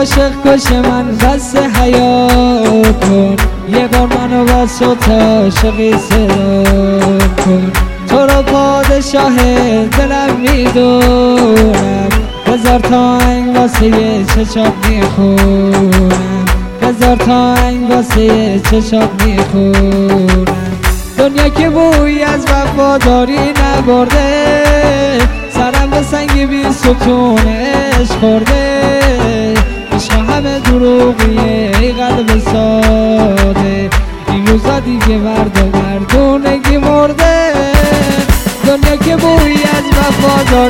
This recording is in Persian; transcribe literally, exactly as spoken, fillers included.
عاشق کش من بس حیا کن، یه بار منو با صوت عاشقی صدا کن. تو رو پادشاه دلم میدونم، هزار تا آهنگ واسه چشات میخونم، هزار تا آهنگ واسه چشات میخونم. دنیا که بوی از وفاداری نبرده، سرم به سنگ بی ستونش خورده. عشق همه دروغیه ای قلب ساده، این روزا دیگه مرد و مردونگی مرده. دنیا که بوی از وفاداری